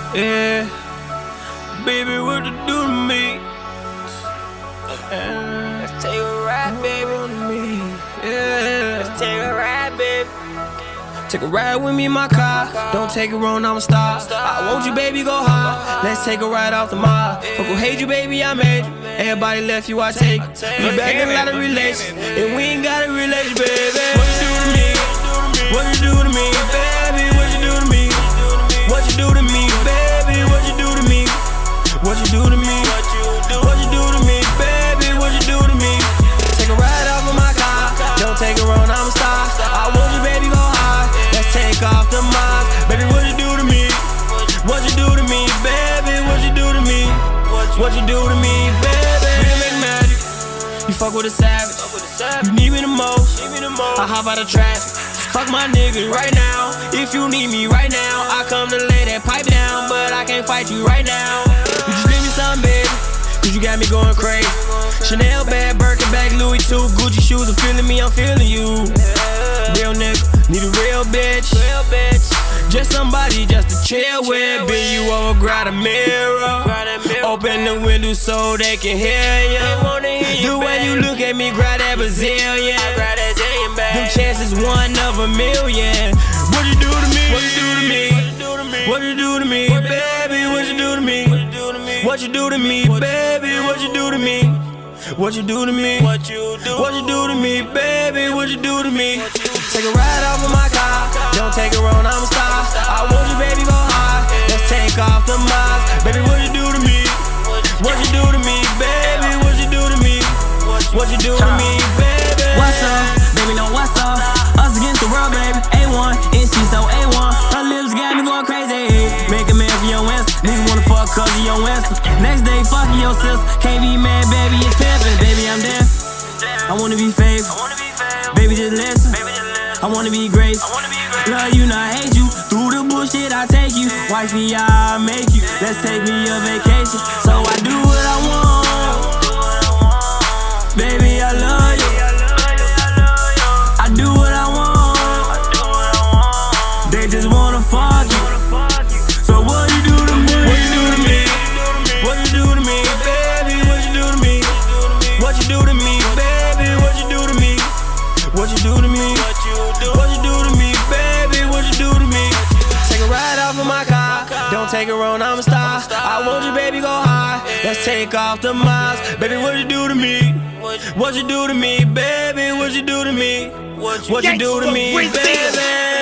Yeah, baby, what you do to me? Let's take a ride, baby. Yeah, Let's take a ride, baby. take a ride with me in my car. Don't take it wrong, I'ma stop. I want you, baby, go high. Let's take a ride off the mile. Fuck who hate you, baby, I made you. Everybody left you, I take you. We back in a lot of relations, and we ain't got a relation, baby. What you do to me? What you do to me, baby? What you do to me? What you do to me, baby? What you do to me? What you do to me? What you do to me, baby? What you do to me? Take a ride off of my car. Don't take it wrong, I'm a star. I want you, baby, go high. Let's take off the miles. Baby, what you do to me? What you do to me, baby? What you do to me? What you do to me, baby? We can make magic. You fuck with a savage. You need me the most. I hop out of traffic. Fuck my niggas right now. If you need me right now, I come to lay that pipe down, but I can't fight you right now. You just leave me something, baby, cause you got me going crazy. Chanel bag, Birkin bag, Louis II, Gucci shoes. I'm feeling me, I'm feeling you. Real nigga, need a real bitch. Just somebody just to chill with. Bend you over, grab a mirror. Open the window so they can hear you. The way you look at me, grab that Brazilian. Them chances 1 of a million. What you do to me? What you do to me? What you do to me, baby? What you do to me? What you do to me, baby? What you do to me? What you do to me? What you do to me, baby? What you do to me? Take a ride off of my car. Don't take it wrong, I'm a star. I want you, baby, go high. Let's take off the miles. Baby, what you do to me? What you do to me, baby? What you do to me? What you do to me, baby? What's up? Baby, know what's up? Us against the world, baby. A1, and she so A1. Her lips got me going crazy. Make a man for your answer. Niggas wanna fuck cause of your answer. Next day, fucking your sister. Can't be mad, baby, it's pimpin'. Baby, I'm deaf. I wanna be famous. Baby, just listen. I wanna be great. Love you, not hate you. Through the bullshit, I take you. Wifey, I make you. Let's take me a vacation. So I do what I want. Baby, I love you. I do what I want. They just wanna fuck you. So what you do to me? What you do to me? What you do to me, baby? What you do to me? What you do to me, baby? What you do to me? What you do to me? What you do to me, baby? What you do to me? Take a ride off of my car. Don't take it wrong, I'm a star. I want you, baby, go high. Let's take off the miles. Baby, what you do to me? What you do to me, baby? What you do to me? What you do to me, baby?